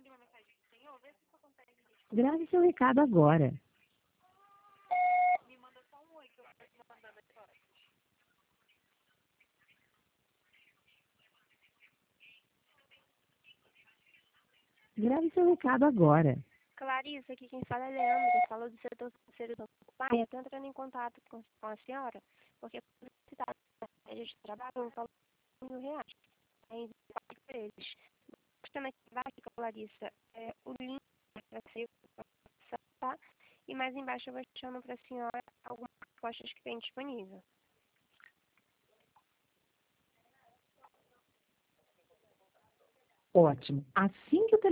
Grave seu recado agora. Grave seu recado agora. Clarissa, aqui quem fala é Leandro, falo do setor financeiro do pai. Eu estou entrando em contato com a senhora, porque a cidade de trabalho eu falo R$ 1.000. Aí pago por eles. Mostrando aqui embaixo, Clarissa, o link para ser tá? E mais embaixo eu vou deixando para a senhora algumas propostas que tem disponível. Ótimo. Assim que o